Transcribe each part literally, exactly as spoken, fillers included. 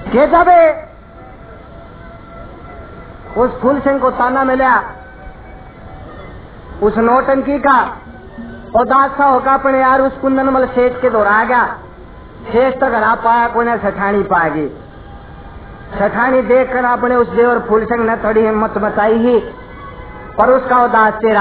के जब उस फूलसिंह को ताना मिला उस नौटंकी का उदास सा होगा अपने यार उस कुंदनमल सेठ के दौरा गया। सेठ तक हरा पाया कोई सेठानी पाएगी। सेठानी देख कर अपने उस देवर फूलसिंह ने थोड़ी हिम्मत बताई ही पर उसका उदास चेहरा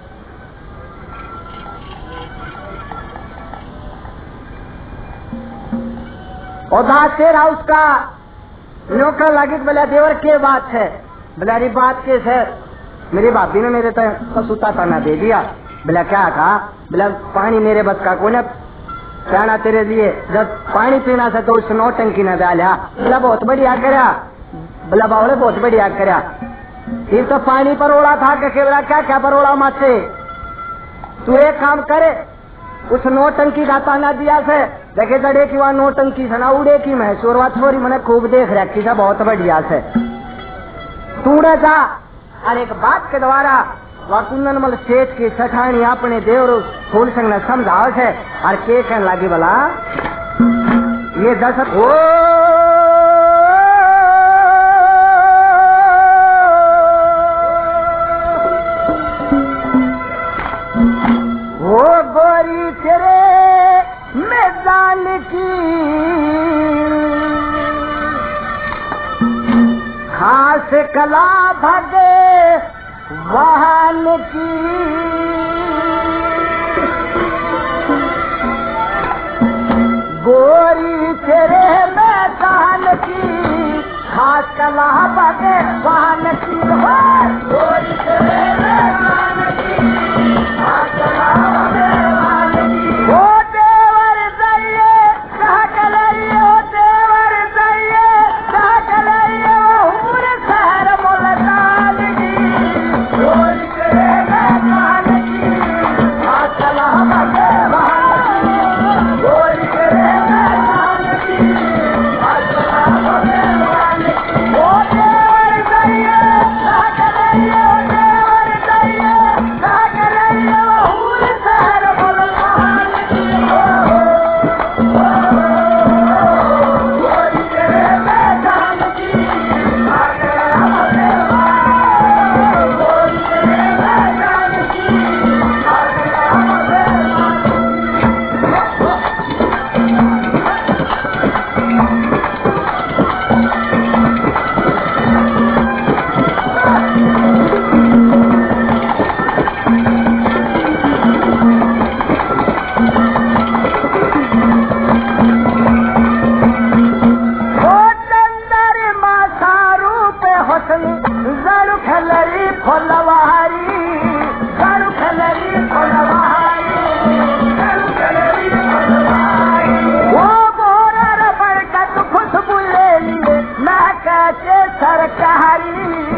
उदास चेहरा उसका नौकर लगे। बोला देवर के बात है? बोला अरे बात के है मेरी भाभी ने मेरे तो सूता ताना दे दिया। बोला क्या कहा? बोला पानी मेरे बस का कोने प्याना तेरे लिए जब पानी पीना था तो उस नौटंकी ने डाला। बोला बहुत बढ़िया करया। बोला बावले बहुत बढ़िया करया। फिर तो पानी परोड़ा था कि बोला क्या क्या परोड़ा माचे तू एक काम करे उस नौटंकी का ताना दिया से देखे जड़े की वहाँ नौटंकी से ना उड़े की महसूर वा छोरी मैंने खूब देख रखी था बहुत बढ़िया से तू जा। और एक बात के द्वारा वह कुंदनमल सेठ की सेठानी अपने देवर फूलसिंह ने समझाओ है और के कहने लगी बोला ये दस ओ वो गोरी तेरे मैदान की खास कला भगे वाहन की गोरी तेरे मैदान की खास कला भगे वाहन की गोरी तेरे मैदान की खास कला भगे वाहन की वो देवर जाइए कहा कलाइए वो देवर जाइए कहा कलाइए वो हुर शहर मुल्तान की गोरी तेरे मैदान की खास कला भगे वाहन की गोरी तेरे मैदान की खास कला भगे वाहन की वो देवर जाइए कहा कलाइए वो देवर जाइए कहा कलाइए वो हुर शहर मुल्तान की गोरी तेरे मैदान की खास कला भगे वाहन गोरी तेरे मैदान की खास कला भगे ओ चंदर माथा रूप हुस्न जरू खलरी फुलवारी जरू खलरी फुलवारी जरू खलरी फुलवारी वो मोरा रबड़ का तू खुशबू ले लिए मैं कैसे सरकारी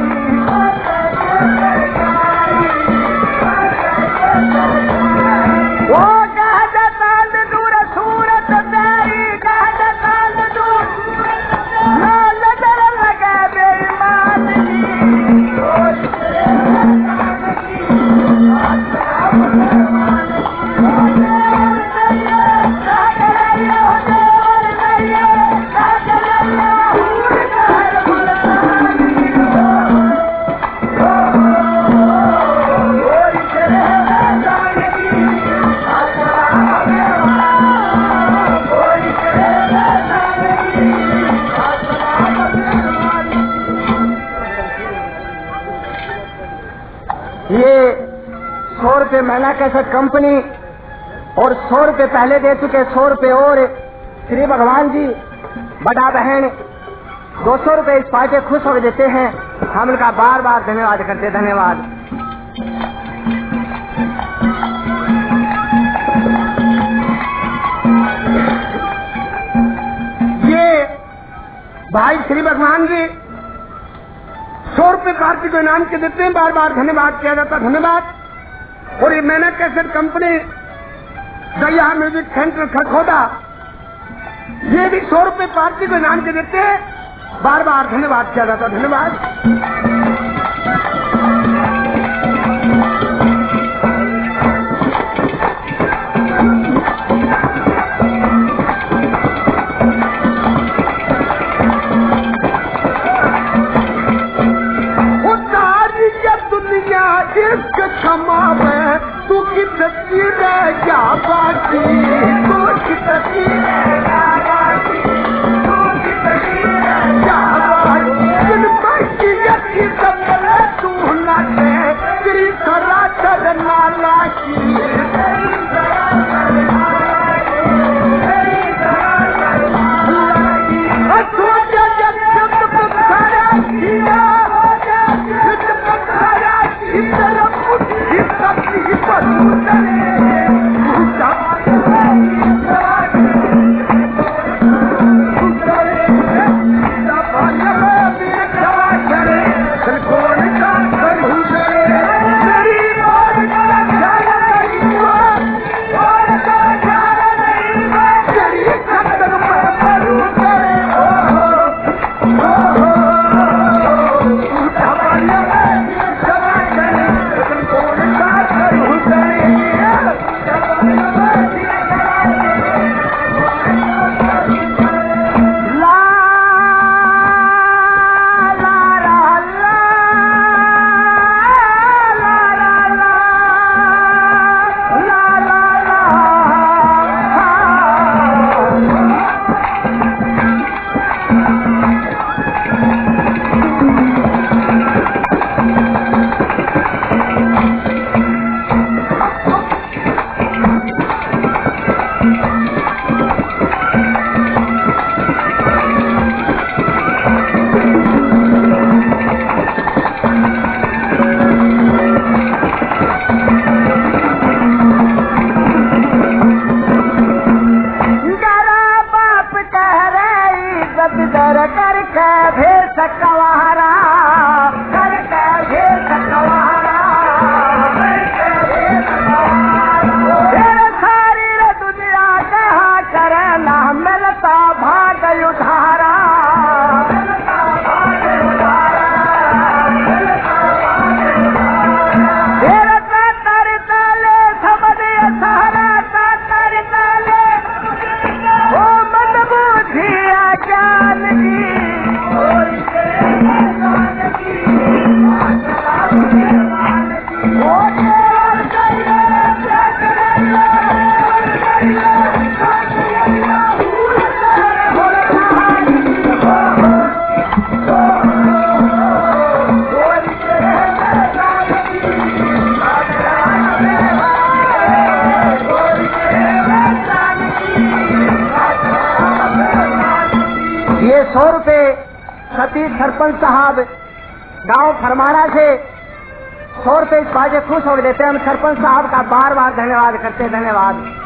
वो गाजा तांद दूर सूरत तेरी गाजा तांद दूर ना नजर लगा बेईमान की गोरी तेरे मैदान की खास कला भगे वाहन की वो देवर जाइए कहा कलाइए वो देवर जाइए कहा कलाइए वो हुर शहर मुल्तान की गोरी तेरे मैदान की खास कला भगे वाहन गोरी तेरे मैदान की खास कला भगे वाहन। ये सौ रुपये महीना कैसे कंपनी और सौ रुपये पहले दे चुके सौ रुपये और श्री भगवान जी बड़ा बहन दो सौ रुपये इस पार्टी खुश हो देते हैं। हम उनका बार बार धन्यवाद करते धन्यवाद। ये भाई श्री भगवान जी सौ रुपये पार्टी को इनाम के देते हैं। बार बार धन्यवाद किया जाता धन्यवाद। और ये मैंने कैसेट कंपनी गैया म्यूजिक सेंटर खरखोदा ये भी सौ रुपये पार्टी को इनाम के देते हैं। बार बार धन्यवाद किया जाता धन्यवाद। करके भेष कवारा, करके भेष कवारा, तेरे सारी रे दुनिया कहा करना मिलता भाग उधारा, तेरे तातर ताले समझ सारा तातर ताले ओ मन बुझिया ज्ञान की, ये सौ रुपए सतीश सरपंच साहब गांव फरमाना से सौ रुपए इस बाजे खुश हो देते हैं। हम सरपंच साहब का बार बार धन्यवाद करते, धन्यवाद।